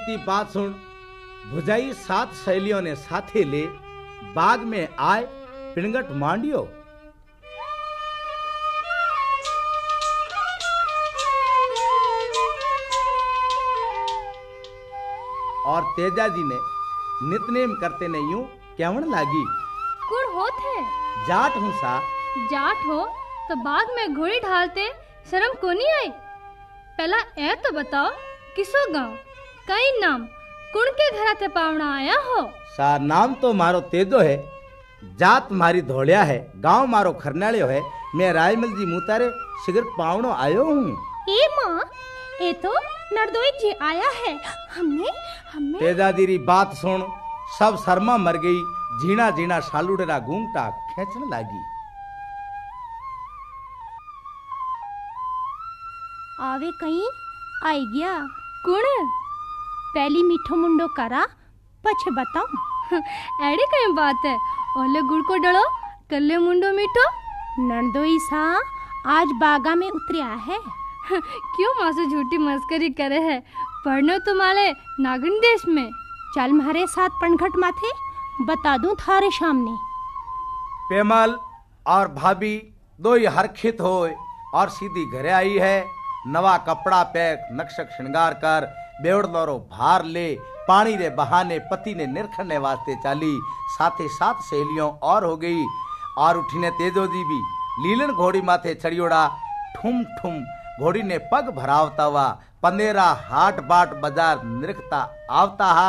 बीती बात सुन। भुजाई 7 सहेलियों ने साथे ले बाग में आए पिणगट मांडियो। और तेजा जी ने नितनेम करते ने यूं केवण लागी। कुण हो थे? जाट हूं सा। जाट हो तो बाग में घोड़ी ढालते शर्म को नहीं आई? पहला ए तो बताओ किसो गांव कई नाम कुण के घरा ते पावना आया हो? सा नाम तो मारो तेजो है, जात मारी धोलिया है, गांव मारो खरनालियो है। मैं रायमल जी मुतारे शिगर पावनो आयो हूँ। ए माँ, ए तो नरदोई जी आया है। हमने तेजा दीरी बात सुन। सब शर्मा मर गई। झीना झीना सालुडेरा घूंघटा खेचने लागी। आवे कहीं आई गया। कुण? पहली मीठो मुंडो करा पछे बताऊं। एड़ी कई बात है। ओले गुड़ को डलो कल्ले मुंडो मीठो। नरदोई सा आज बागा में उतरिया है। क्यों माँ से झूठी मस्करी करे है? पढ़ने तो माले नागन देश में। चल मारे साथ पनघट माथे बता दूं थारे सामने। पेमल और भाभी दो ही हरखित होए और सीधी घरे आई है। नवा कपड़ा पैक नक्शक श्रृंगार कर बेवड़ लोरो भार ले पानी रे बहाने पति ने निरखने वास्ते चाली। साथे साथ सहेलियों और हो गई। और उठीने तेजो जी भी लीलन घोड़ी माथे चढ़ियोड़ा। ठुम ठुम घोड़ी ने पग भरावता हुआ पंदेरा हाट बाट बाजार निरखता आवता हा।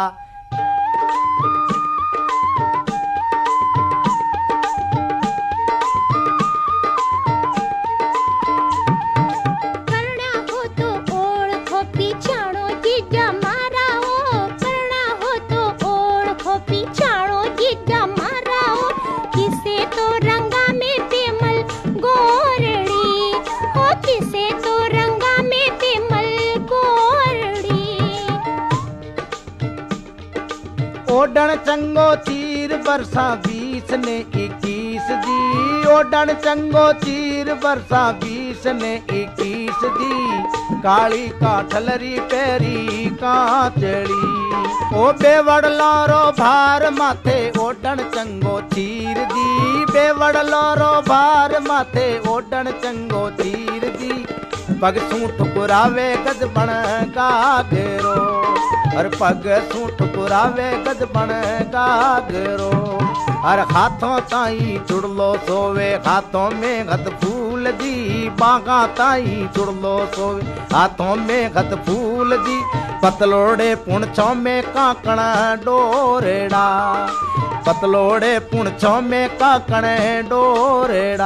ओडन चंगो चीर बरसा 20 ने 21 जी। ओडन चंगो चीर बरसा 20 ने 21 जी। काली काठलरी पैरी काचड़ी ओ बेवड़ लारो भार माथे ओडन चंगो चीर दी। बेवड़ लारो भार माथे ओडन चंगो चीर दी। पग सूं ठुकरावे गज बण का घेरो और पग सूं ठुकरावे गज बण का घेरो। और हाथों ताई चुड़लो सोवे हाथों में घत फूल जी। बागा ताई चुड़लो सोवे हाथों में घत फूल जी। पतलोड़े पुणछों में काकण डोरेड़ा। पतलोड़े पुणछों में काकण डोरेड़ा।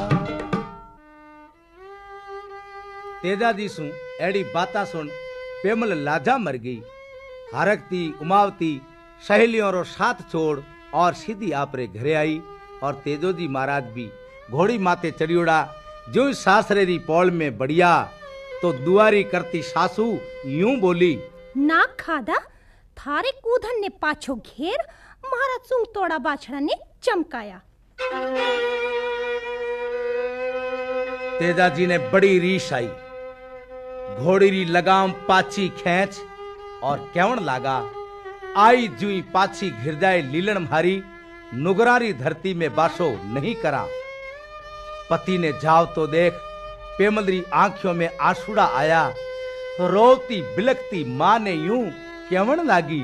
तेजा जी सु एड़ी बाता सुन पेमल लाजा मर गई। हरकती उमावती सहेलियों रो साथ छोड़ और सीधी आपरे घरे आई। और तेजो जी महाराज भी घोड़ी माथे चढ़ियोड़ा। जो सासरे री पौल में बढ़िया तो दुआरी करती सासू यूं बोली। ना खादा थारे कूधन ने पाछो घेर मारा सुंग तोड़ा बाछड़ा ने चमकाया। तेजा जी ने बड़ी रीस आई। घोड़ी री लगाम पाची खेच और केवण लागा। आई जुई पाची घिर जाए लीलन मारी। नुगरारी धरती में बासो नहीं करा। पति ने जाव तो देख पेमलरी आंखों में आंसुड़ा आया। रोती बिलकती मां ने यूं केवण लागी।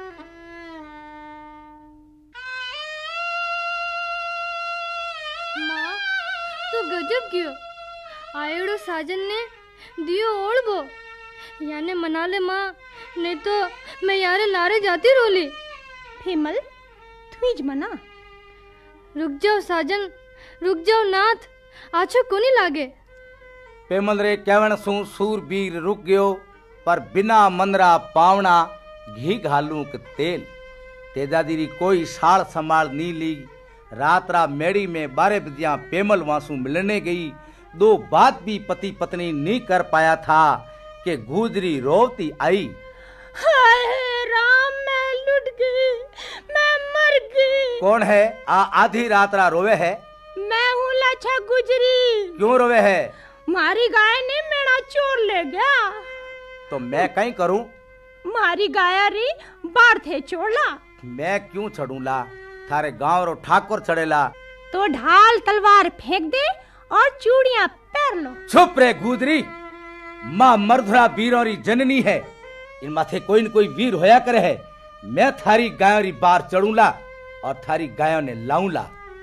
मां तू गजब क्यों आयोड़ो साजन ने दियो ओढ़बो याने मना ले मां, नहीं तो मैं यारे लारे जाती रोली। फेमल तुझ मना। रुक जाओ साजन, रुक जाओ नाथ, आछो कोनी लागे। पेमल रे केवण सू सूरबीर रुक गयो। पर बिना मनरा पावना घी घालू के तेल। तेजा दी कोई साल संभाल नी ली। रात रा मेड़ी में 12 बजिया पेमल वासू मिलने गई। 2 बात भी पति पत्नी नहीं कर पाया था कि गुजरी रोती आई। हाय राम, मैं लुट गई, मैं मर गई। कौन है आधी रात रा रोवे है? मैं हूँ लच्छा गुजरी। क्यों रोवे है? मारी गाय ने मेरा चोर ले गया। तो मैं कहीं करूं? मारी गाया री बाढ़ थे छोड़ला। मैं क्यों चढ़ूला, थारे गांव रो ठाकुर चढ़ेला। तो ढाल तलवार फेंक दे और चूड़ियां पहन लो। चुप रे गुदरी, माँ मर्धरा वीरों री जननी है, इन माथे कोई न कोई वीर होया करे है। मैं थारी गायों री बार चढ़ूला और थारी गायों ने लाऊंला।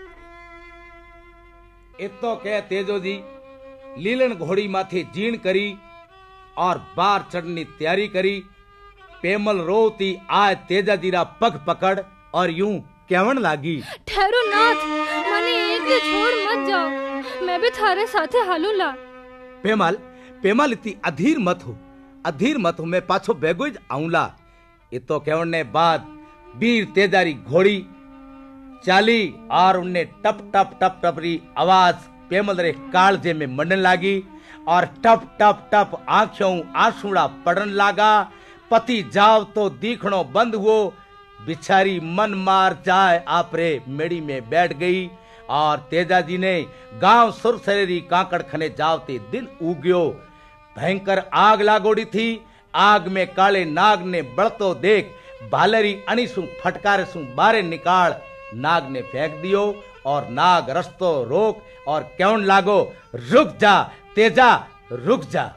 इतो कह तेजो जी लीलन घोड़ी माथे जीण करी और बार चढ़नी तैयारी करी। पेमल रोती आए तेजा जीरा पग पकड़ और यूं कहवन लागी, ठहरो नाथ, मने एक दे छोड़ मत जाओ, मैं भी थारे साथे हालूला। पेमल पेमल इतनी अधीर मत हो, मैं पाछो बेगोज आऊंला। इतो कहने बाद वीर तेजारी घोड़ी चाली और उनने टप टप टप टप री आवाज पेमल रे कालजे में मंडन लागी और टप टप टप आंखों आंसुड़ा पड़न लागा। पति जाव तो दीखणो बंद हुओ, बिचारी मन मार जाए आपरे मेड़ी में बैठ गई। और तेजा जी ने गांव सुरसरेरी कांकड़ खने जावते दिन उग्यो। भयंकर आग लागोड़ी थी। आग में काले नाग ने बड़तो देख भालरी अणिसु फटकार सु बारे निकाल नाग ने फेंक दियो और नाग रस्तो रोक और कहन लागो, रुक जा तेजा, रुक जा।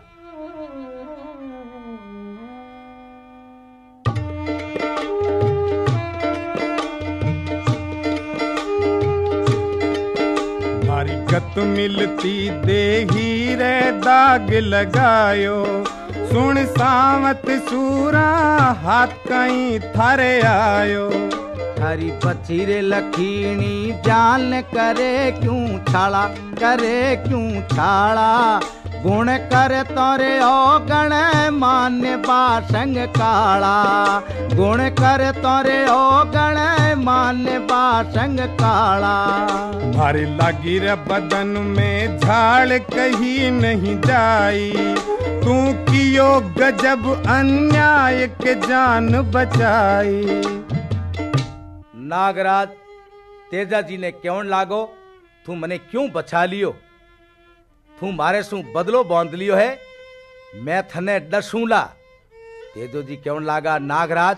गत मिलती देही रे दाग लगायो, सुन सावत सूरा हाथ कहीं थारे आयो। थारी बची रे लखीणी जान करे क्यों छाड़ा, करे क्यों छाड़ा। गुण कर तोरे ओ गण मान बासंग काला, गुण कर तोरे ओ गण मान बासंग काला। मारी लागी रे बदन में झाड़ कहीं नहीं जाई, तू कियो गजब अन्याय के जान बचाई। नागराज तेजा जी ने क्यों लागो, तू मने क्यों बचा लियो, तू मारे सु बदलो बांध लियो है, मैं थने डसूला। तेजो जी क्यों लागा, नागराज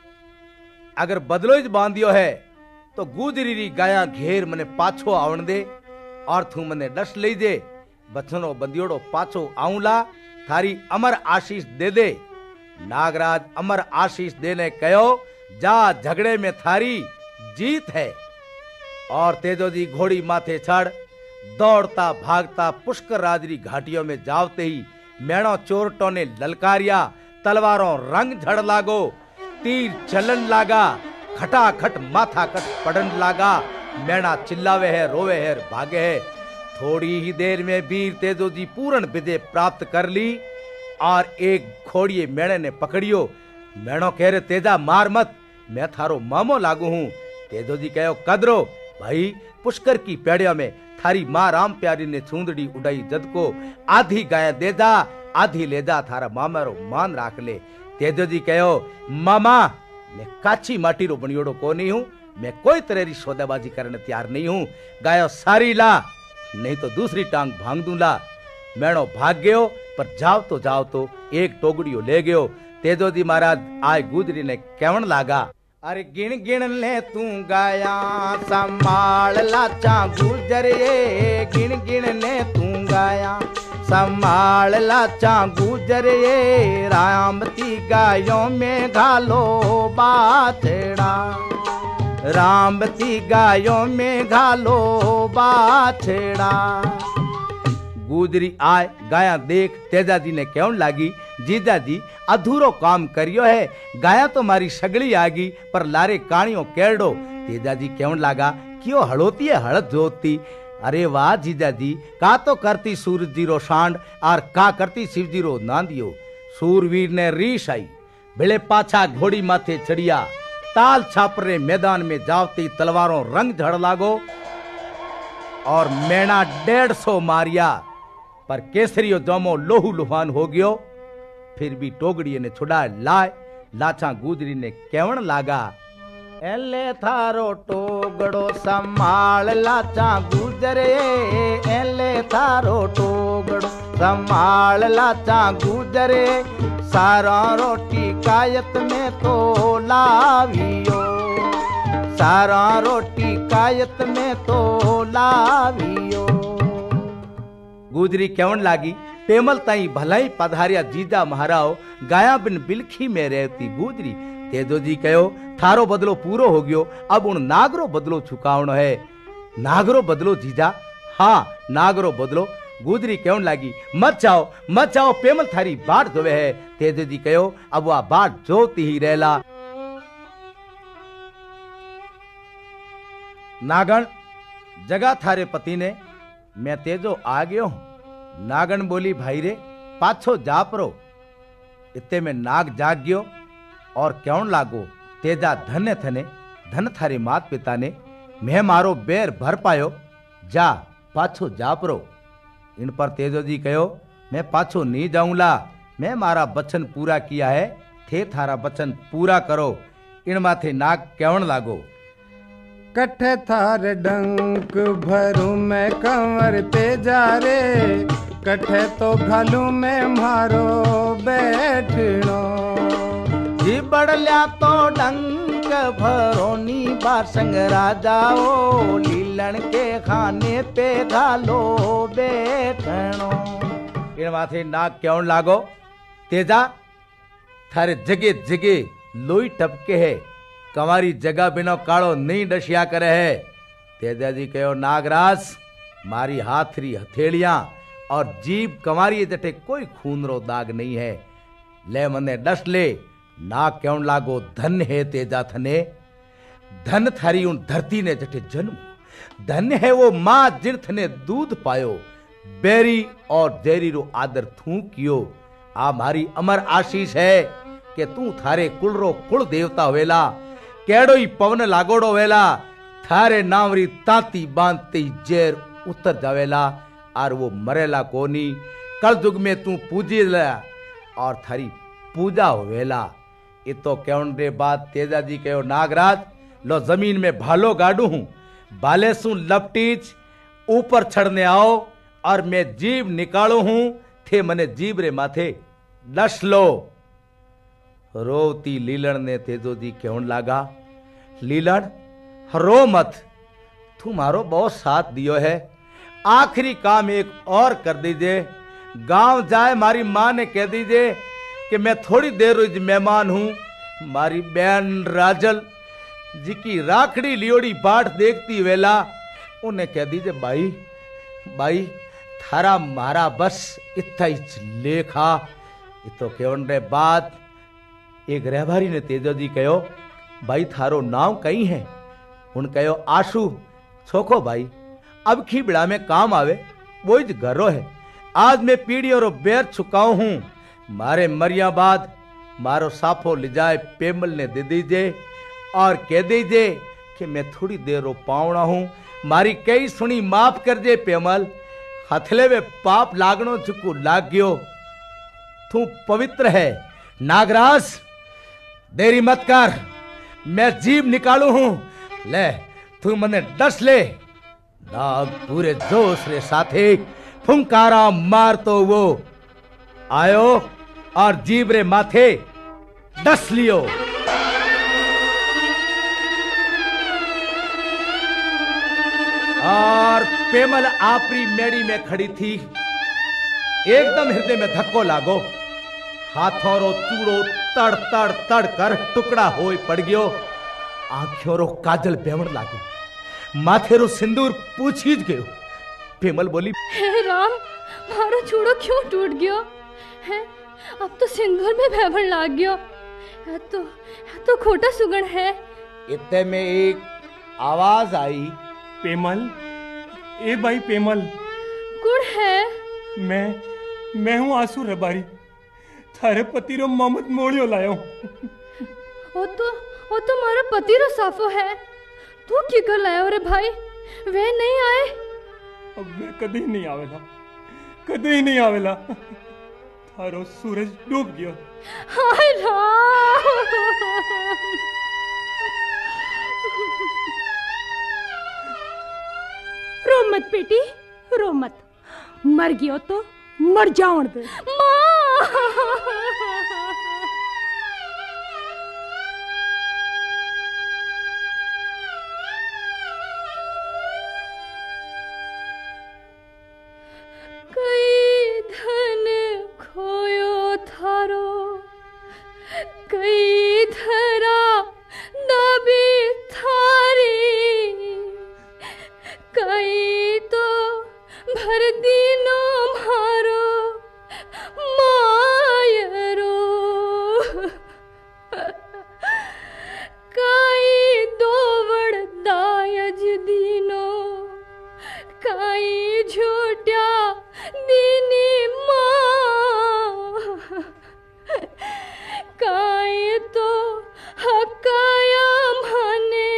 अगर बदलो ही बांधियो है तो गुजरी री गाया घेर मने पाछो आवन दे और तू मने डस ले दे। बचनो बंदियोड़ो पाछो आऊला, थारी अमर आशीष दे दे। नागराज अमर आशीष देने कहो, जा झगड़े में थारी जीत है। और तेजो जी घोड़ी माथे चढ़ दौड़ता भागता पुष्कर राजरी घाटियों में जावते ही मैणों चोरटों ने ललकारिया, तलवारों रंग झड़ लागो, तीर चलन लागा, खटाखट माथा कट पड़न लागा। मैणा चिल्लावे है, रोवे है, भागे है। थोड़ी ही देर में वीर तेजो जी पूर्ण विजय प्राप्त कर ली और एक घोड़िए मैणे ने पकड़ियो। मैणो कह रहे, तेजा मार मत, मैं थारो मामो लागू हूं। तेजो जी कहो, कदरो भाई, पुष्कर की पेड़िया में थारी माँ राम प्यारी ने छूंदड़ी उड़ाई जद को आधी गाय दे जा, आधी ले जा, थारा मामा रो मान राख ले। तेजो जी कहो, मामा मैं काची माटी रो बनियोड़ो को नहीं हूं, मैं कोई तरह री सौदाबाजी करने तैयार नहीं हूं। गायो सारी ला, नहीं तो दूसरी टांग भांग दूंला। मैणो भाग गयो, पर जाओ तो एक टोगड़ियो ले गयो। तेजो जी महाराज आय गुजरी ने कहन लागा, अरे गिण गिण ले तू गाया, संभाल लाचा गुजर ये। गिण गिण ले तू गाया, संभाल लाचा गुजर ये। रामती गायों में घालो बाछड़ा, रामती गायों में घालो बाछड़ा। गुजरी आय गाया देख तेजा जी ने कहन लागी, जीजा जी अधूरो काम करियो है, गाया तो मारी सगली आगी पर लारे काणियों केड़ो। तेजा जी कहन लागा, क्यों हड़ोती है हड़त जोतती। अरे वाह जीजा जी, का तो करती सूरज जी रो सांड और का करती शिव जी रो नांदियो। सूरवीर ने रीश आई, भिले पाछा घोड़ी माथे चढ़िया। ताल छापरे मैदान में जावती तलवारों रंग झड़ लागो और मैना 150 मारिया, पर केसरियो जोमो लोहू लुहान हो गयो। फिर भी टोगड़िए ने छुड़ा लाए। लाछा गुजरी ने कहन लागा, एले थारो टोगड़ो संभाल लाचा गुजरे। एले थारो टोगड़ो संभाल लाचा गुजरे सारा रोटी कायत में तो लावियो, सारा रोटी कायत में तो लावियो। गुजरी केवण लागी पेमल ताई भलाई पधारिया जीजा महाराव गाया बिन बिलखी में रहती गुजरी। तेजो जी कहो थारो बदलो पूरो हो गयो, अब उन नागरो बदलो चुकावनो है। नागरो बदलो जीजा? हाँ नागरो बदलो। गुजरी केवण लागी मत जाओ पेमल थारी बाट जोवे है। तेजो जी कहो अब वह बाट जोती ही रहला। नागण जगा थारे पति ने, मैं तेजो आ गयो हूं। नागण बोली भाई रे पाछो जा परो। इतने में नाग जाग गयो और क्यों लागो तेजा धन्य थने, धन थारे मात पिता ने, मैं मारो बेर भर पायो, जा पाछो जा परो। इन पर तेजो जी कहो मैं पाछो नहीं जाऊंला, मैं मारा वचन पूरा किया है, थे थारा वचन पूरा करो। इन माथे नाग क्यों लागो कठे थार डंक भरू मैं कंवर तेजा रे, कठे तो घालू में मारो बैठनो। जी बढ़ल्या तो डंक भरोनी बासंग राजाओ, लीलन के खाने पे घालो बैठनो। इन माथे नाग क्यों लागो तेजा थारे जगे जगे लोई टपके है, कमारी जगह बिना काड़ो नहीं डशिया करे है। तेजा जी कहो नागराज मारी हाथरी हथेलियां और जीभ कमारी जटे कोई खूनरो दाग नहीं है, ले मने डस ले। नाग क्यों लागो धन है तेजा थने, धन थारी उन धरती ने जटे जन्म, धन है वो मां जिन ने दूध पायो, बेरी और जेरी रो आदर थू कियो। आ मारी अमर आशीष है कि तू थारे कुलरो कुल देवता वेला, केड़ो ही पवन लागोड़ो वेला, थारे नावरी ताती बांधते जेर उतर जावेला और वो मरेला कोनी। कल युग में तू पूजी ला और थारी पूजा होवेला। ये तो क्यों रे बात तेजा जी कहो नागराज लो जमीन में भालो गाड़ू हूं, बाले सू लपटीच ऊपर चढ़ने आओ और मैं जीव निकालू हूं, थे मने जीव रे माथे डस लो। रोती लीलन ने तेजो जी क्यों लागा लीलन रो मत, तू मारो बहुत साथ दियो है, आखिरी काम एक और कर दीजिए। गांव जाए मारी मां ने कह दीजिए कि मैं थोड़ी देर रोज मेहमान हूं। मारी बहन राजल जी की राखड़ी लियोड़ी बाट देखती वेला उन्हें कह दीजिए भाई भाई थारा मारा बस इतना ही लेखा। ये तो केवन रे बात एक रहबारी ने तेजो जी कहो भाई थारो नाम कई है? उन कहो आशु। छोको भाई अब की बिड़ा में काम आवे वो ही घरो है। आज मैं पीढ़ी और बेर चुकाऊ हूं, मारे मरिया बाद मारो साफो ले जाए पेमल ने दे दीजिए और कह दीजिए कि मैं थोड़ी देर रो पावना हूं, मारी कई सुनी माफ कर दे पेमल, हथले में पाप लागनो चुकू लाग गयो, तू पवित्र है। नागराज देरी मत कर, मैं जीव निकालू हूं, ले तू मने डस ले। नाग पूरे जोश रे साथे फुंकारा मार तो वो आयो और जीव रे माथे डस लियो। और पेमल आपरी मेड़ी में खड़ी थी, एकदम हृदय में धक्को लागो, हाथों रो चूड़ो तड़ तड़ तड़ कर टुकड़ा होई पड़ गयो, आंखों रो काजल बेवण लागो, माथे रो सिंदूर पूछीज गयो। पेमल बोली हे राम मारो चूड़ो क्यों टूट गयो है, अब तो सिंदूर में बेवण लाग गयो, है तो खोटा सुगण है। इतने में एक आवाज आई, पेमल ए भाई पेमल। कौन है? मैं हूँ आंसू रबारी, थारे पति रो मोहम्मद मोड़ियो लायो। वो तो मारा पति रो साफो है, तू की कर लायो रे भाई? वे नहीं आए? अब वे कदी नहीं आवेला, कदी नहीं आवेला, थारो सूरज डूब गयो। हाय राम। रो मत बेटी रो मत, मर गयो तो मर जावण दे। कई धन खोयो थारो, कई धरा दाबी थारी, कई तो भर दीनो मारो मायरो, कई दोवड़ दायज दीनो, कई झूठा दीनी माँ, कई तो हकाया माने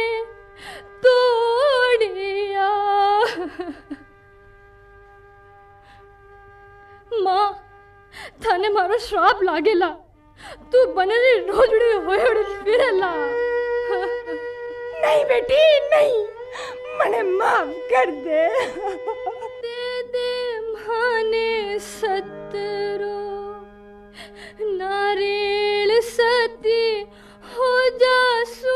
तोड़िया। माँ थाने मारो श्राप लागेला, तू बनेली रोजड़ी होयड़ फिरेला। नहीं बेटी नहीं, मने माफ कर दे। दे दे माने सतरो, नारेल सती हो जासू,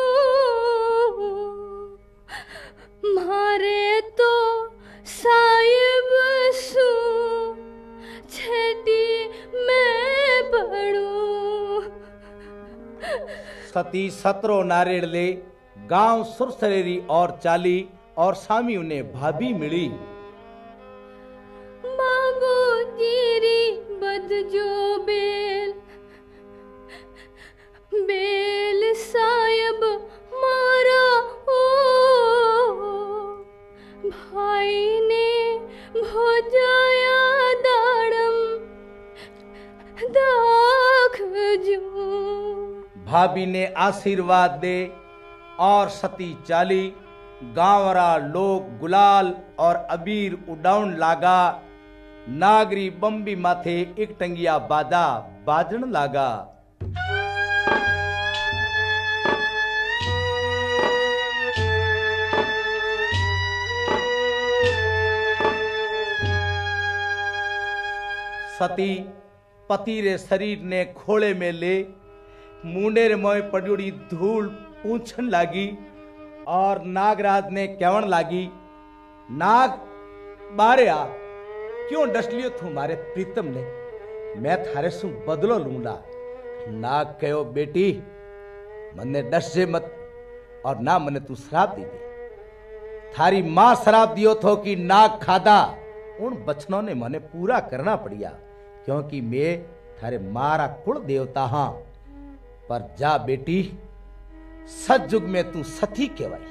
मारे तो साहिब सू छेटी मैं पड़ू। सती 17 नारेड़ ले गांव सुरसरेरी और चाली और सामी उन्हें भाभी मिली। बाबू जीरी बद जो बेल, बेल साहिब मारा ओ, भाई ने भोजाया दाड़म दाख जू। भाभी ने आशीर्वाद दे और सती चाली गांवरा लोग गुलाल और अबीर उडाउन लागा। नागरी बम्बी माथे एक टंगिया बाजा बाजन लागा। सती पति रे शरीर ने खोले में ले मुंडे रे मोय पड़ोड़ी धूल पूछन लागी और नागराज ने कहवन लागी, नाग बारे आ, क्यों डस लियो तू मारे प्रीतम ने, मैं थारे सु बदलो लूंगा। नाग कहो, बेटी मने डस जे मत और ना मने तू श्राप दी दे। थारी मां श्राप दियो थो कि नाग खादा, उन बचनों ने मने पूरा करना पड़िया, क्योंकि मैं थारे मारा कुल देवता हाँ। पर जा बेटी, सतयुग में तू सती कहवाई,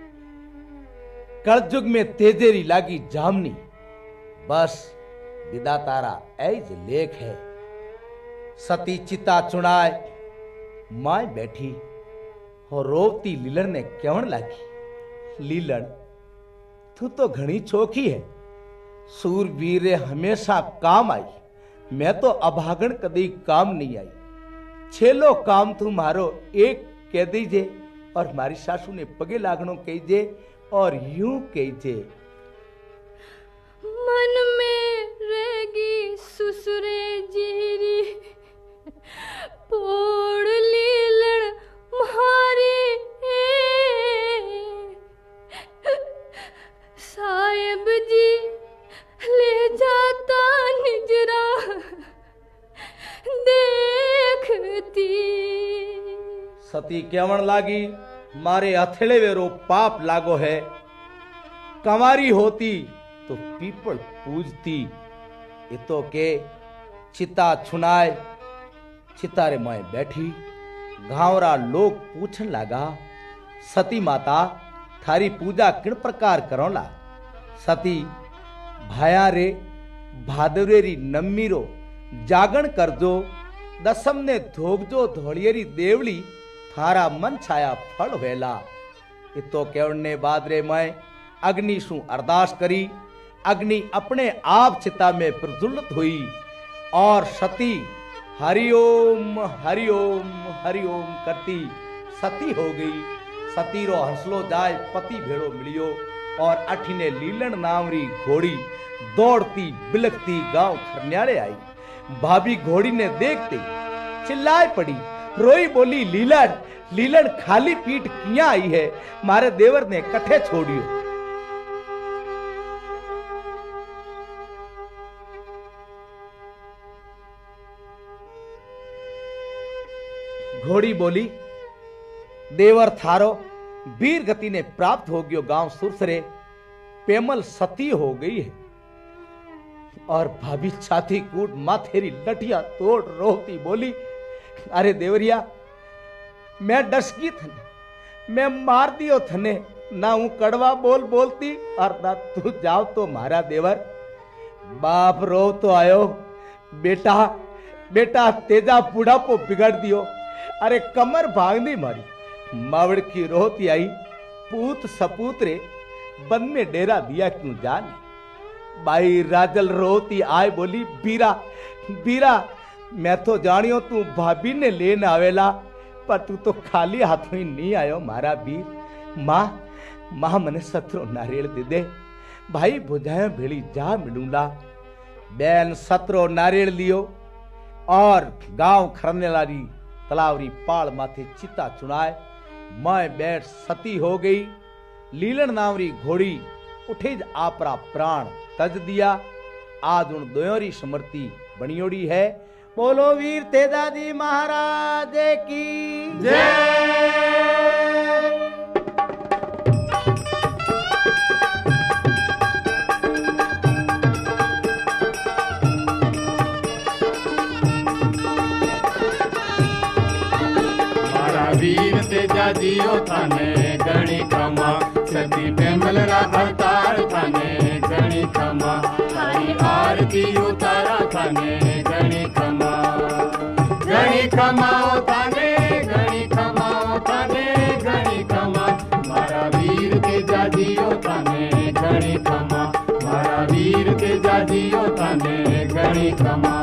कलयुग में तेजेरी लागी जामनी। बस विदा तारा ऐज लेख है। सती चिता चुनाए माय बैठी और रोवती लीलन ने कहवन लागी, लीलन तू तो घनी चौकी है, सूरवीर रे हमेशा काम आई, मैं तो अभागण कदी काम नहीं आई। छेलो काम तू मारो एक कह दीजे और हमारी सासू ने पगे लागणो कहीजे और यूं कहीजे, मन में रहेगी ससुरे जीरी, पोड़ लीलन मारी साहिब जी ले जाता निजरा देखती। सती कहवन लागी, मारे हथेले वेरो पाप लागो है, कंवारी होती तो पीपल पूजती। ये तो के चिता छुनाए चितारे माए बैठी। घावरा लोग पूछन लागा, सती माता थारी पूजा किन प्रकार करोला। सती भाया रे भादरेरी नम्मीरो जागण करजो, दसम ने धोगजो धोलियरी देवली, थारा मन छाया फल वेला। इतो केवड़ने बाद रे मैं अग्नि सु अरदास करी। अग्नि अपने आप चिता में प्रज्वलित हुई और सती हरिओम हरिओम हरिओम करती सती हो गई। सती रो हंसलो जाय पति भेड़ो मिलियो। और अठीने लीलन नामरी घोड़ी दौड़ती बिलखती गांव खरन्यारे आई। भाभी घोड़ी ने देखते चिल्लाए पड़ी, रोई बोली, लीलन लीलन खाली पीठ किया आई है, मारे देवर ने कठे छोड़ियो। घोड़ी बोली, देवर थारो वीर गति ने प्राप्त हो गयो, गांव सुरसरे पेमल सती हो गई है। और भाभी छाती कूट माथेरी लठिया तोड़ रोती बोली, अरे देवरिया मैं डसकी थने, मैं मार दियो थने, ना हूं कड़वा बोल बोलती और ना तू जाओ तो मारा देवर। बाप रो तो आयो, बेटा बेटा तेजा बुढ़ापो बिगड़ दियो। अरे कमर भांगनी मारी, मावड़ की रोती आई, पूत सपूत रे बन में डेरा दिया क्यों जान। बाई राजल रोती आए बोली, बीरा बीरा मैं तो जानियो तू भाभी ने लेने आवेला, पर तू तो खाली हाथों ही नहीं आयो मारा वीर। माँ माँ मने सतरो नारियल दे दे, भाई बुझाए भेड़ी जा मिलूंगा। बैन सतरो नारियल लियो और गांव खरने लारी तलावरी पाल माथे चिता चुनाए। मैं बैठ सती हो गई, लीलन नामरी घोड़ी उठे आपरा प्राण तज दिया। आज उन दोयोरी स्मृति बनियोड़ी है। बोलो वीर तेजाजी महाराज की जय। वीर तेजाजीओ थाने गणी खमा, सती पेमल रा अवतार थाने गणी खमा, थारी आरती उतारा थाने गणी खमा। गणी खमाओ थाने गणी खमाओ थाने गणी खमा, मारा वीर तेजाजीओ थाने गणी खमा, मारा वीर तेजाजीओ थाने गणी खमा।